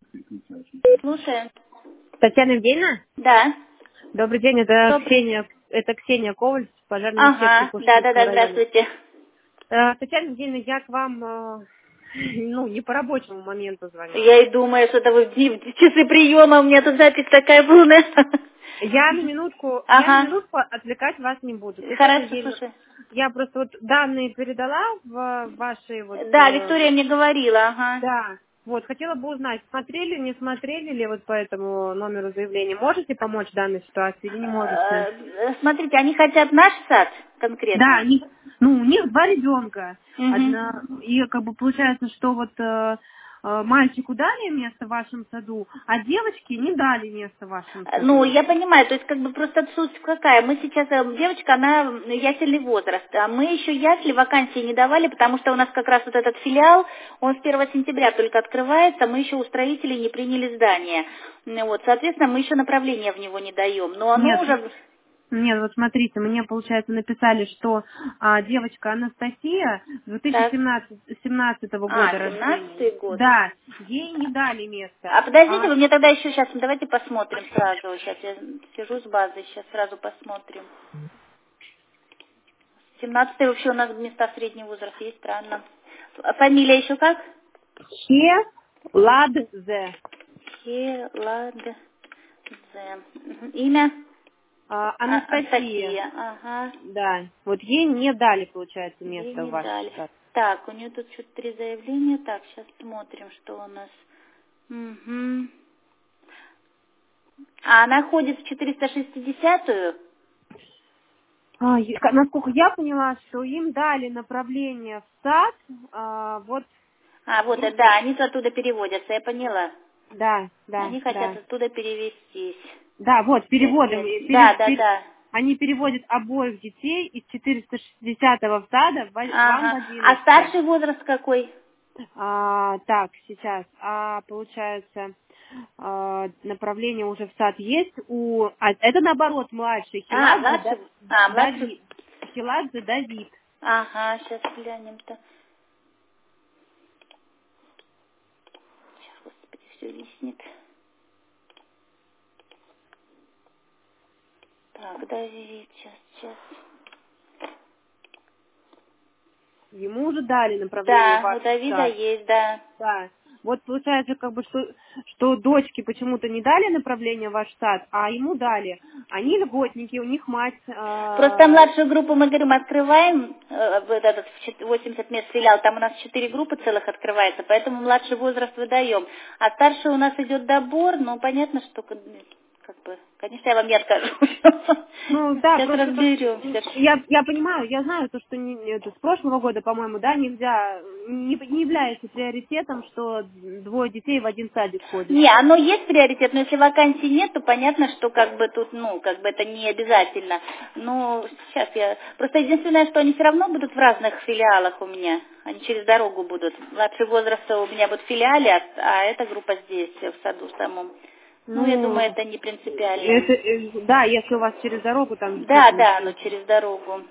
Слушаю. Татьяна Евгеньевна? Да. Добрый день, это Добрый. Ксения Коваль, пожарной инспекции Ага. Пушкинского Да, района. здравствуйте. Татьяна Евгеньевна, я к вам, не по рабочему моменту звоню. Я и думаю, что это вы в часы приема, у меня тут запись такая полная. Я на минутку Ага. отвлекать вас не буду. Татьяна Хорошо, Евгеньевна, слушай. я просто вот данные передала в ваши Да, Виктория мне говорила, ага. да, вот, хотела бы узнать, смотрели, не смотрели ли вот по этому номеру заявления. Можете помочь в данной ситуации или не можете? Смотрите, они хотят наш сад Да, конкретно. у них два ребенка. Угу. И как бы получается, что вот мальчику дали место в вашем саду, а девочке не дали место в вашем Ну, саду. я понимаю, то есть как бы просто суть какая. Мы сейчас, девочка, она ясельный возраст, а мы еще ясли вакансии не давали, потому что у нас как раз вот этот филиал, он с 1 сентября только открывается, мы еще у строителей не приняли здание. Ну, вот, соответственно, мы еще направления в него не даем. Но оно Нет, уже... нет, вот смотрите, мне, получается, написали, что девочка Анастасия Так, 2017 года рождения. 17-й год. Да, ей не дали место. А подождите, вы мне тогда еще сейчас, давайте посмотрим сразу. Сейчас я сижу с базой, сейчас сразу посмотрим. 17 вообще у нас места среднего возраста есть, странно. Фамилия еще как? Хеладзе. Хеладзе. Имя? Анастасия. Анастасия. Ага. Да, вот ей не дали, получается, Ей место в не вашем дали. саду. Так, у нее тут что-то 3 заявления. Так, сейчас смотрим, что у нас. Угу. А она ходит в 460-ю? Насколько я поняла, что им дали направление в сад, вот А, вот, группа, да, они оттуда переводятся, я поняла. Они хотят да. оттуда перевестись. Да, вот, переводом. Да. Они переводят обоих детей из 460-го в сада вам в Ага. А 11. старший возраст какой? Так, сейчас. Получается, направление уже в сад есть это наоборот младший. Младший. Младший. Хиладзе Давид. Ага, сейчас глянем-то. Сейчас, господи, все виснет. Так, Давид, сейчас. Ему уже дали направление в Да, у ваш Давида сад. есть, да. Да. Вот получается, как бы, что дочке почему-то не дали направление в ваш сад, а ему дали. Они льготники, у них мать... Просто младшую группу мы, говорим, открываем, вот этот 80 мест филиал, там у нас 4 группы целых открывается, поэтому младший возраст выдаем. А старший у нас идет добор, ну, понятно, что, как бы, конечно, я вам не откажу. Да, Сейчас просто разберемся. я понимаю, я знаю то, что это с прошлого года, по-моему, да, нельзя, не является приоритетом, что двое детей в один садик ходят. Не, оно есть приоритет, но если вакансий нет, то понятно, что как бы тут, как бы это не обязательно. Ну, сейчас я... Просто единственное, что они все равно будут в разных филиалах у меня. Они через дорогу будут. Младший возраст у меня будет в филиале, а эта группа здесь, в саду самом. Ну, я думаю, это не принципиально. Да, если у вас через дорогу, там действительно... Да, оно через дорогу.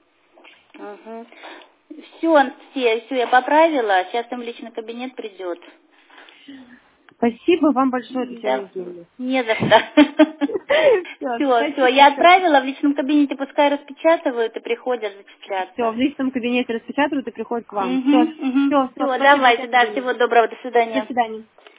Все, я поправила. Сейчас им в личный кабинет придет. Спасибо вам большое, Татьяна Да, Евгеньевна. не за что. Все, я отправила в личном кабинете, пускай распечатывают и приходят Все, зачисляться. в личном кабинете распечатывают и приходят к вам. Все, Все, спасибо, давайте, Татьяна да, Евгеньевна. всего доброго, до До свидания. свидания.